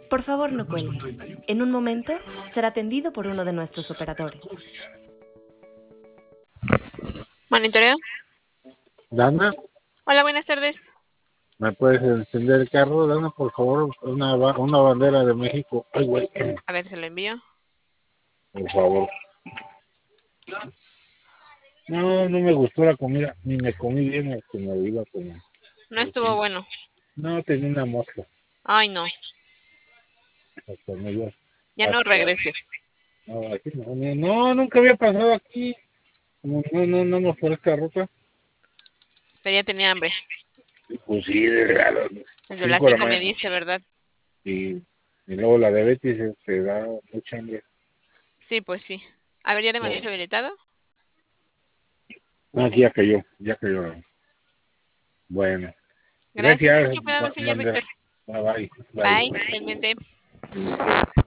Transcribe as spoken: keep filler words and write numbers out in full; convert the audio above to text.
Por favor, no cuelgue. En un momento será atendido por uno de nuestros operadores. Monitoreo. Dana, Hola, buenas tardes. ¿me puedes encender el carro? Dana, por favor, una, ba- una bandera de México. Ay, güey, A ver, se lo envío. por favor. No, no me gustó la comida, ni me comí bien lo que me iba a comer. No estuvo bueno. No, tenía una mosca. Ay, no. Hasta me dio Ya no asco. regrese. No, aquí no, no, no, nunca había pasado aquí. Como no, no, no nos por esta ruta. Pero ya tenía hambre. Pues sí, de raro. Desde las Cinco de la cinco me mañana. dice, ¿verdad? Y, y luego la diabetes eh, te da mucha hambre. Sí, pues sí. A ver, ¿ya le mandé No. su habilitado? No, aquí ya cayó, ya cayó. Bueno, Gracias. gracias, Mucho cuidado, ba- señor bandera. Víctor. Bye, bye, Bye. bye. Igualmente.